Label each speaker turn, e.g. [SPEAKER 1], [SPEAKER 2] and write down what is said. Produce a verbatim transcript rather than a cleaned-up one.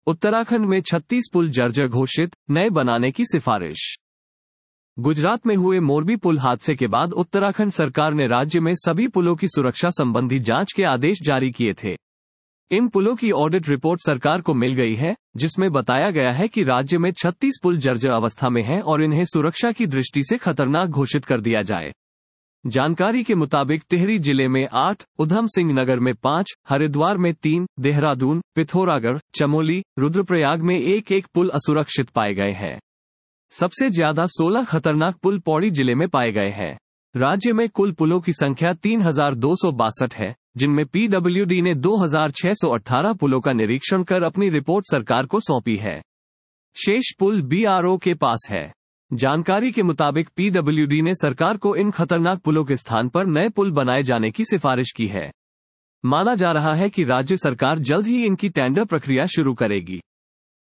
[SPEAKER 1] उत्तराखंड में छत्तीस पुल जर्जर घोषित, नए बनाने की सिफारिश। गुजरात में हुए मोरबी पुल हादसे के बाद उत्तराखंड सरकार ने राज्य में सभी पुलों की सुरक्षा संबंधी जांच के आदेश जारी किए थे। इन पुलों की ऑडिट रिपोर्ट सरकार को मिल गई है, जिसमें बताया गया है कि राज्य में छत्तीस पुल जर्जर अवस्था में हैं और इन्हें सुरक्षा की दृष्टि से खतरनाक घोषित कर दिया जाए। जानकारी के मुताबिक टिहरी जिले में आठ, उधम सिंह नगर में पाँच, हरिद्वार में तीन, देहरादून, पिथौरागढ़, चमोली, रुद्रप्रयाग में एक एक पुल असुरक्षित पाए गए हैं। सबसे ज्यादा सोलह खतरनाक पुल पौड़ी जिले में पाए गए हैं। राज्य में कुल पुलों की संख्या तीन हजार दो सौ बासठ है, जिनमें पीडब्ल्यूडी ने दो हजार छह सौ अठारह पुलों का निरीक्षण कर अपनी रिपोर्ट सरकार को सौंपी है। शेष पुल बीआरओ के पास है। जानकारी के मुताबिक पीडब्ल्यूडी ने सरकार को इन खतरनाक पुलों के स्थान पर नए पुल बनाए जाने की सिफारिश की है। माना जा रहा है कि राज्य सरकार जल्द ही इनकी टेंडर प्रक्रिया शुरू करेगी।